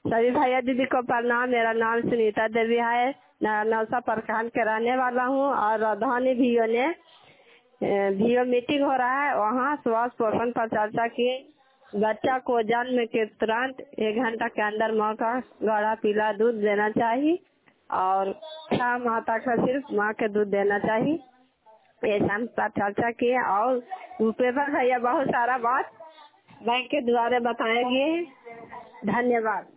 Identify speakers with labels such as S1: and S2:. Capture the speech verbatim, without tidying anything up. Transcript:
S1: सभी भैया दीदी को प्रणाम। मेरा नाम सुनीता देवी है, नौसा प्रखंड के रहने वाला हूँ। और राधानी भीओ ने भीओ मीटिंग हो रहा है, वहाँ स्वास्थ्य पोषण पर चर्चा की। बच्चा को जन्म के तुरंत एक घंटा के अंदर माँ का गाढ़ा पीला दूध देना चाहिए और छह माह तक सिर्फ माँ के दूध देना चाहिए। ये सब पर चर्चा की और पेपर भैया बहुत सारा बात बैंक के द्वारा बताए गए। धन्यवाद।